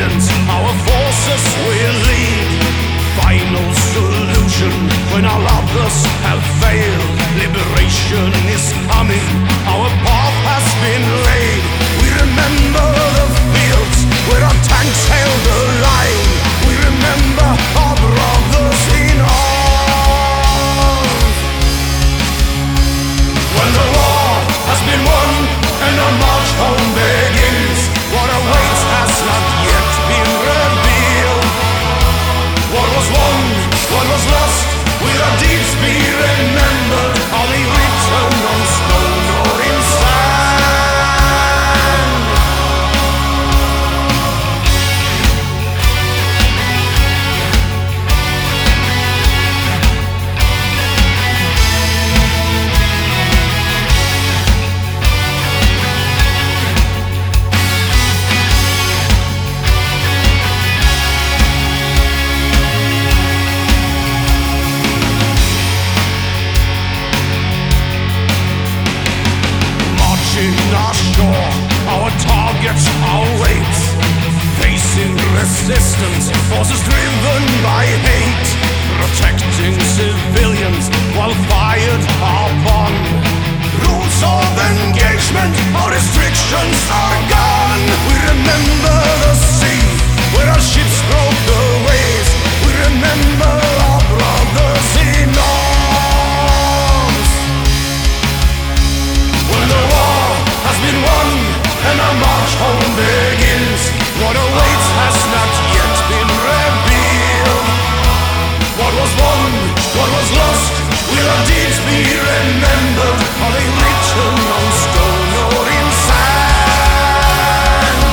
independence, our forces will lead. Final solution when all others have failed. Liberation is coming, our path has been laid. We remember the fields where our tanks held the line. We remember our brothers in arms. When the war has been won and our march home begins, what awaits has not yet been revealed. What was won, what was lost, will our deeds be remembered? Are they written on stone or in sand? Our shore, our targets, our weights, facing resistance, forces driven by hate, protecting civilians while fired upon. Rules of engagement, our restrictions are gone. We remember the sea where our ships broke the waves. We remember our brothers in arms. When the war has been won and our march home begins, what awaits has not yet been revealed. What was won, what was lost, will our deeds be remembered? Are they written on stone or in sand?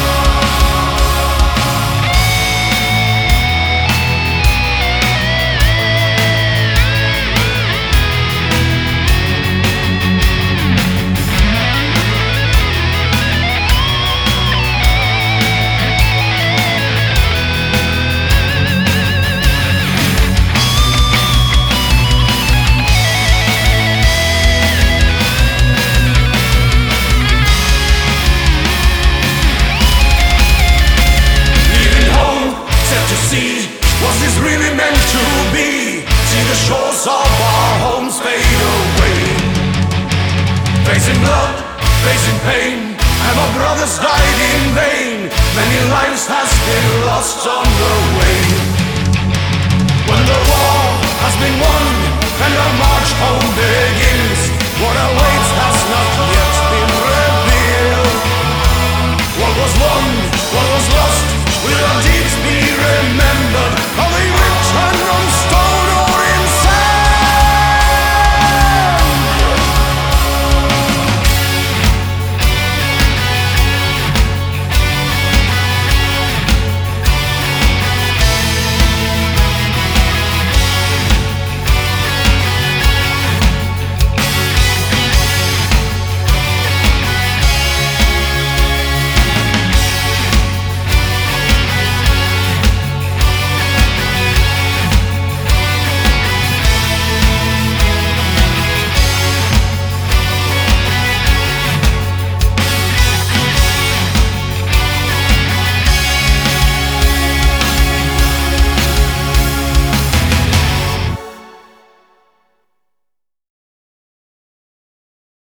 Was this really meant to be? See the shores of our homes fade away. Facing blood, facing pain, and our brothers died in vain. Many lives has been lost on the way. When the war has been won and our march home begins, what awaits